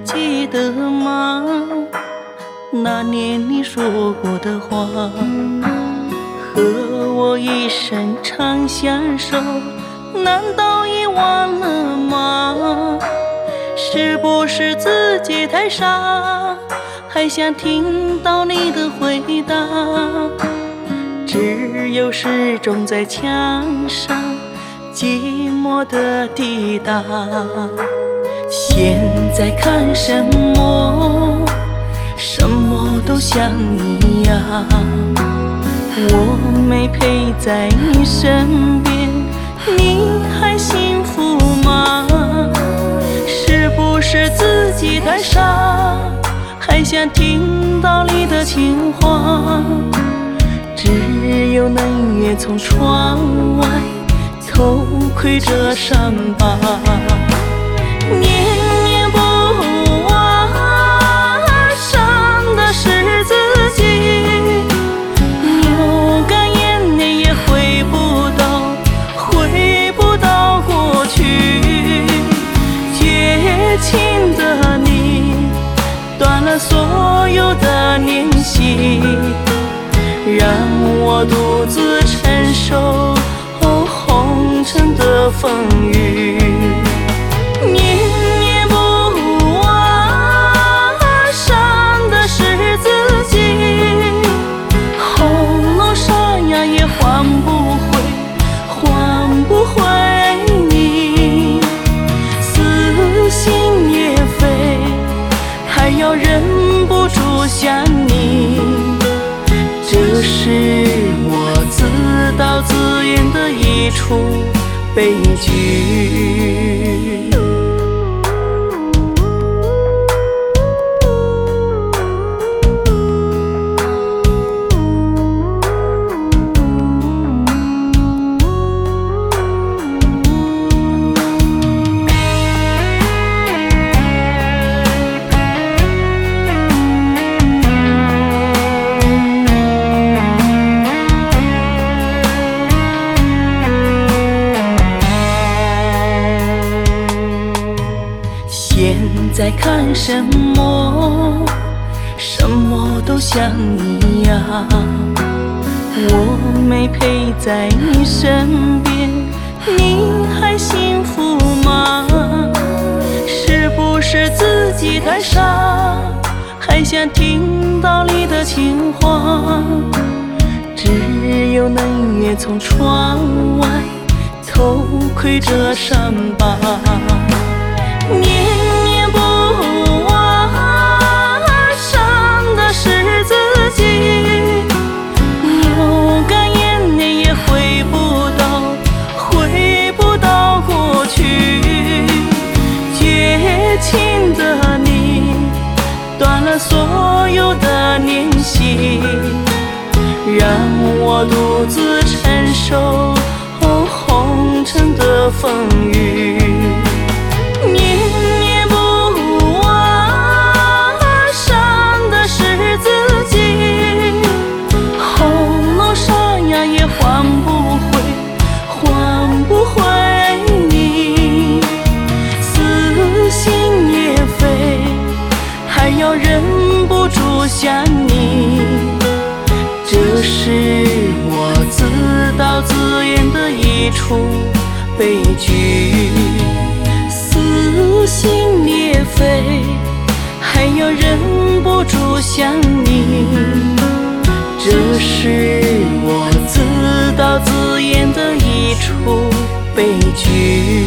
记得吗？那年你说过的话，和我一生长相守，难道遗忘了吗？是不是自己太傻，还想听到你的回答？只有时钟在墙上寂寞的滴答。现在看什么，什么都像一样。我没陪在你身边，你还幸福吗？是不是自己太傻，还想听到你的情话？只有冷月从窗外偷窥着伤疤，念念不忘，伤的是自己。流干眼泪也回不到过去。绝情的你，断了所有的联系，让我独自承受红尘的风雨。念念不忘，伤的是自己。喉咙沙哑也换不回你。撕心裂肺，还要忍不住想你。这是我自导自演的一出悲剧。现在看什么，什么都像一样。我没陪在你身边，你还幸福吗？是不是自己太傻，还想听到你的情话？只有冷月从窗外偷窥着伤疤，念念不忘，伤的是自己。流干眼泪也回不到过去。绝情的你，断了所有的联系，让我独自承受红尘的风雨。念念不忘，伤的是自己。喉咙沙哑也换不回你。撕心裂肺，还要忍不住想你。这是我自导自演的一出悲剧。撕心裂肺，还要忍不住想你。这是我自导自演的一出悲剧。